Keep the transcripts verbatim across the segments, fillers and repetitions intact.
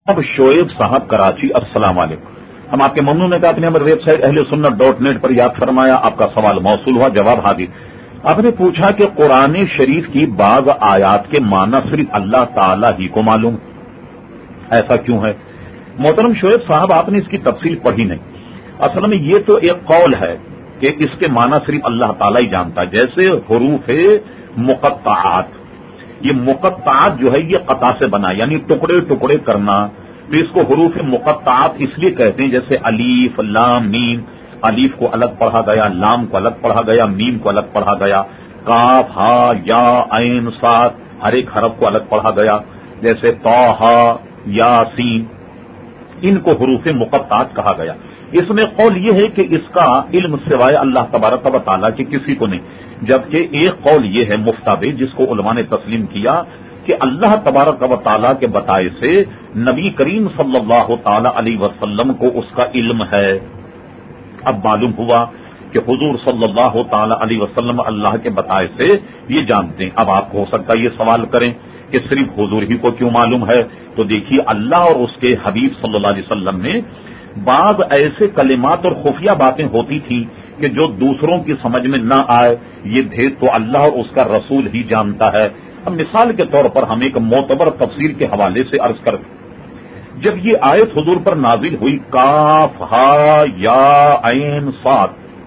اب شعیب صاحب کراچی، السلام علیکم۔ ہم آپ کے ممنون نے کہا آپ نے ہماری ویب سائٹ اہل سنت ڈاٹ نیٹ پر یاد فرمایا، آپ کا سوال موصول ہوا، جواب حاضر۔ آپ نے پوچھا کہ قرآن شریف کی بعض آیات کے معنی صرف اللہ تعالی ہی کو معلوم، ایسا کیوں ہے؟ محترم شعیب صاحب، آپ نے اس کی تفصیل پڑھی نہیں۔ اصل میں یہ تو ایک قول ہے کہ اس کے معنی صرف اللہ تعالی ہی جانتا ہے، جیسے حروف مقطعات، یہ مقطعات جو ہے یہ قطع سے بنا، یعنی ٹکڑے ٹکڑے کرنا، تو اس کو حروف مقطعات اس لیے کہتے ہیں جیسے الف لام میم، الف کو الگ پڑھا گیا، لام کو الگ پڑھا گیا، میم کو الگ پڑھا گیا، کاف ہا یا عین صاد ہر ایک حرف کو الگ پڑھا گیا، جیسے طٰہٰ یاسین، ان کو حروف مقطعات کہا گیا۔ اس میں قول یہ ہے کہ اس کا علم سوائے اللہ تبارک و تعالیٰ کے کسی کو نہیں، جبکہ ایک قول یہ ہے مفتابع جس کو علماء نے تسلیم کیا کہ اللہ تبارک و تعالیٰ کے بتائے سے نبی کریم صلی اللہ تعالی علیہ وسلم کو اس کا علم ہے۔ اب معلوم ہوا کہ حضور صلی اللہ تعالی علیہ وسلم اللہ کے بتائے سے یہ جانتے ہیں۔ اب آپ ہو سکتا ہے یہ سوال کریں کہ صرف حضور ہی کو کیوں معلوم ہے؟ تو دیکھیے، اللہ اور اس کے حبیب صلی اللہ علیہ وسلم میں بعض ایسے کلمات اور خفیہ باتیں ہوتی تھیں کہ جو دوسروں کی سمجھ میں نہ آئے، یہ بھید تو اللہ اور اس کا رسول ہی جانتا ہے۔ اب مثال کے طور پر ہم ایک معتبر تفسیر کے حوالے سے عرض کرتے، جب یہ آیت حضور پر نازل ہوئی کاف ہا یا عین صاد،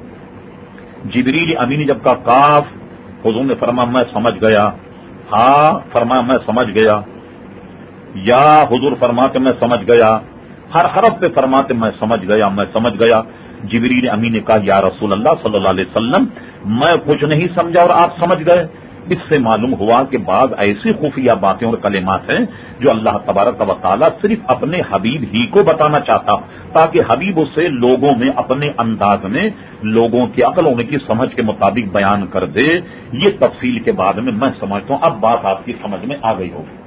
جبریل امین جب کا کاف، حضور نے فرمایا میں سمجھ گیا، ہا فرمایا میں سمجھ گیا، یا حضور فرماتے میں سمجھ گیا، ہر حرف پہ فرماتے میں سمجھ گیا میں سمجھ گیا۔ جبریل امین نے کہا یا رسول اللہ صلی اللہ علیہ وسلم میں کچھ نہیں سمجھا اور آپ سمجھ گئے۔ اس سے معلوم ہوا کہ بعض ایسی خفیہ باتیں اور کلمات ہیں جو اللہ تبارک و تعالیٰ صرف اپنے حبیب ہی کو بتانا چاہتا، تاکہ حبیب اسے لوگوں میں اپنے انداز میں لوگوں کی عقل ان کی سمجھ کے مطابق بیان کر دے۔ یہ تفصیل کے بعد میں میں سمجھتا ہوں اب بات آپ کی سمجھ میں آ گئی ہوگی۔